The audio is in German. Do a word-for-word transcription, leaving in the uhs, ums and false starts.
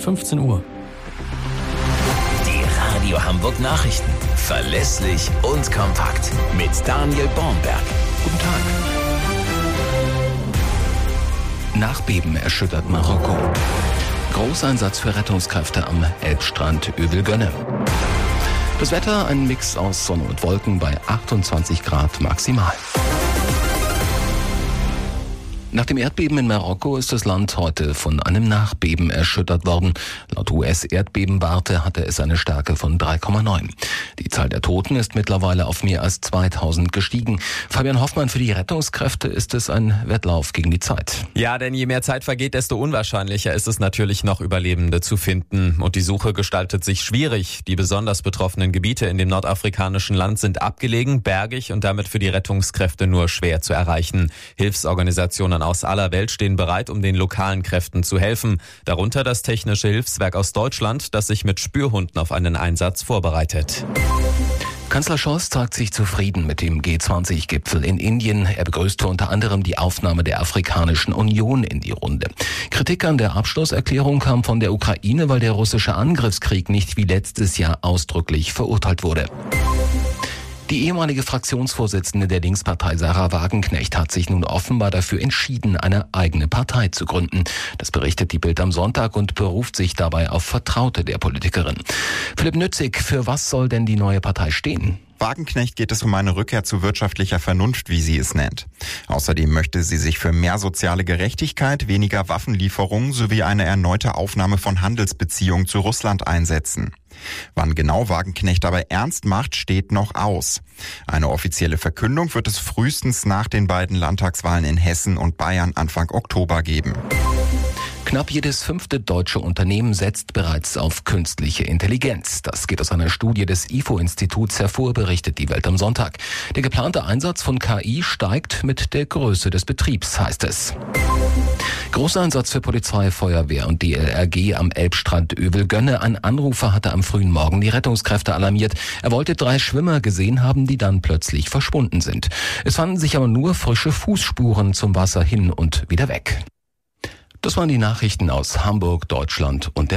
fünfzehn Uhr. Die Radio Hamburg Nachrichten. Verlässlich und kompakt. Mit Daniel Bornberg. Guten Tag. Nachbeben erschüttert Marokko. Großeinsatz für Rettungskräfte am Elbstrand Övelgönne. Das Wetter, ein Mix aus Sonne und Wolken bei achtundzwanzig Grad maximal. Nach dem Erdbeben in Marokko ist das Land heute von einem Nachbeben erschüttert worden. Laut U S-Erdbebenwarte hatte es eine Stärke von drei Komma neun. Die Zahl der Toten ist mittlerweile auf mehr als zweitausend gestiegen. Fabian Hoffmann, für die Rettungskräfte ist es ein Wettlauf gegen die Zeit. Ja, denn je mehr Zeit vergeht, desto unwahrscheinlicher ist es natürlich noch, Überlebende zu finden. Und die Suche gestaltet sich schwierig. Die besonders betroffenen Gebiete in dem nordafrikanischen Land sind abgelegen, bergig und damit für die Rettungskräfte nur schwer zu erreichen. Hilfsorganisationen aus aller Welt stehen bereit, um den lokalen Kräften zu helfen. Darunter das Technische Hilfswerk aus Deutschland, das sich mit Spürhunden auf einen Einsatz vorbereitet. Kanzler Scholz zeigt sich zufrieden mit dem G zwanzig Gipfel in Indien. Er begrüßte unter anderem die Aufnahme der Afrikanischen Union in die Runde. Kritik an der Abschlusserklärung kam von der Ukraine, weil der russische Angriffskrieg nicht wie letztes Jahr ausdrücklich verurteilt wurde. Die ehemalige Fraktionsvorsitzende der Linkspartei Sarah Wagenknecht hat sich nun offenbar dafür entschieden, eine eigene Partei zu gründen. Das berichtet die Bild am Sonntag und beruft sich dabei auf Vertraute der Politikerin. Philipp Nützig, für was soll denn die neue Partei stehen? Wagenknecht geht es um eine Rückkehr zu wirtschaftlicher Vernunft, wie sie es nennt. Außerdem möchte sie sich für mehr soziale Gerechtigkeit, weniger Waffenlieferungen sowie eine erneute Aufnahme von Handelsbeziehungen zu Russland einsetzen. Wann genau Wagenknecht aber ernst macht, steht noch aus. Eine offizielle Verkündung wird es frühestens nach den beiden Landtagswahlen in Hessen und Bayern Anfang Oktober geben. Knapp jedes fünfte deutsche Unternehmen setzt bereits auf künstliche Intelligenz. Das geht aus einer Studie des I F O-Instituts hervor, berichtet die Welt am Sonntag. Der geplante Einsatz von K I steigt mit der Größe des Betriebs, heißt es. Großeinsatz für Polizei, Feuerwehr und D L R G am Elbstrand Övelgönne. Ein Anrufer hatte am frühen Morgen die Rettungskräfte alarmiert. Er wollte drei Schwimmer gesehen haben, die dann plötzlich verschwunden sind. Es fanden sich aber nur frische Fußspuren zum Wasser hin und wieder weg. Das waren die Nachrichten aus Hamburg, Deutschland und der